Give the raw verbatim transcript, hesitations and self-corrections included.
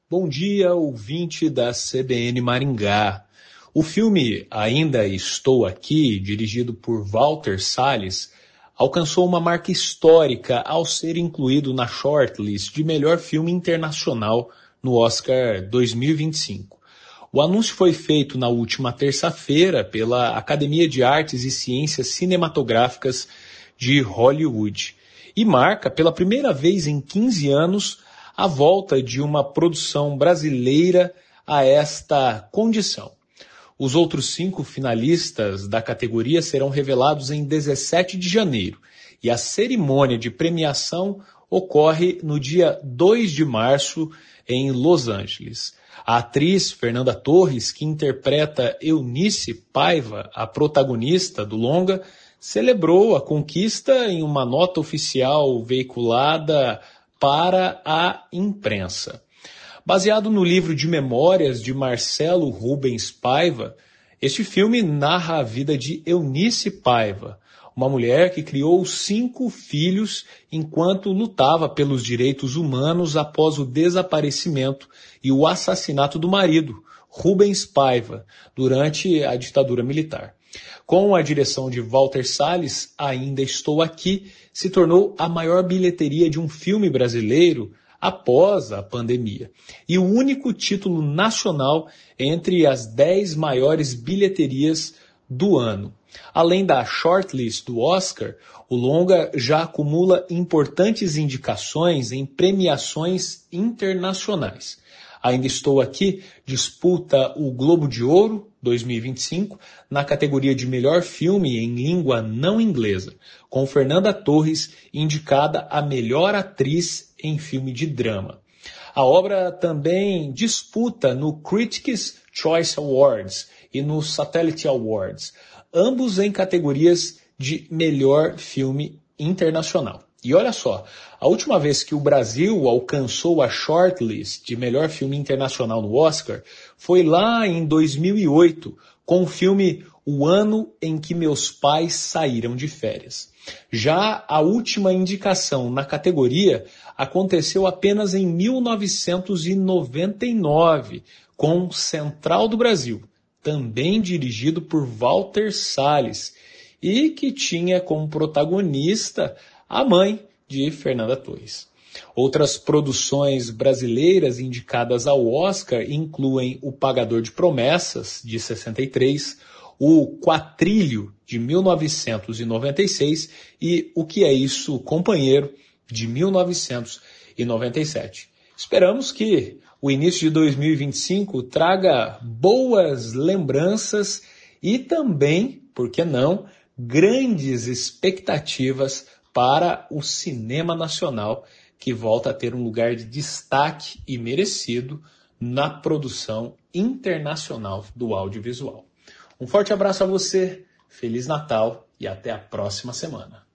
Bom dia, ouvinte da C B N Maringá. O filme Ainda Estou Aqui, dirigido por Walter Salles, alcançou uma marca histórica ao ser incluído na shortlist de melhor filme internacional no Oscar dois mil e vinte e cinco. O anúncio foi feito na última terça-feira pela Academia de Artes e Ciências Cinematográficas de Hollywood e marca, pela primeira vez em quinze anos, a volta de uma produção brasileira a esta condição. Os outros cinco finalistas da categoria serão revelados em dezessete de janeiro e a cerimônia de premiação ocorre no dia dois de março em Los Angeles. A atriz Fernanda Torres, que interpreta Eunice Paiva, a protagonista do longa, celebrou a conquista em uma nota oficial veiculada para a imprensa. Baseado no livro de memórias de Marcelo Rubens Paiva, este filme narra a vida de Eunice Paiva, uma mulher que criou cinco filhos enquanto lutava pelos direitos humanos após o desaparecimento e o assassinato do marido, Rubens Paiva, durante a ditadura militar. Com a direção de Walter Salles, Ainda Estou Aqui se tornou a maior bilheteria de um filme brasileiro após a pandemia, e o único título nacional entre as dez maiores bilheterias do ano. Além da shortlist do Oscar, o longa já acumula importantes indicações em premiações internacionais. Ainda Estou Aqui disputa o Globo de Ouro dois mil e vinte e cinco na categoria de melhor filme em língua não inglesa, com Fernanda Torres indicada a melhor atriz em filme de drama. A obra também disputa no Critics' Choice Awards e no Satellite Awards, ambos em categorias de melhor filme internacional. E olha só, a última vez que o Brasil alcançou a shortlist de melhor filme internacional no Oscar foi lá em dois mil e oito, com o filme O Ano em que Meus Pais Saíram de Férias. Já a última indicação na categoria aconteceu apenas em mil novecentos e noventa e nove, com Central do Brasil, também dirigido por Walter Salles, e que tinha como protagonista a mãe de Fernanda Torres. Outras produções brasileiras indicadas ao Oscar incluem O Pagador de Promessas, de sessenta e três, O Quatrilho, de mil novecentos e noventa e seis e O Que É Isso, Companheiro, de mil novecentos e noventa e sete. Esperamos que o início de dois mil e vinte e cinco traga boas lembranças e também, por que não, grandes expectativas para o cinema nacional, que volta a ter um lugar de destaque e merecido na produção internacional do audiovisual. Um forte abraço a você, Feliz Natal e até a próxima semana.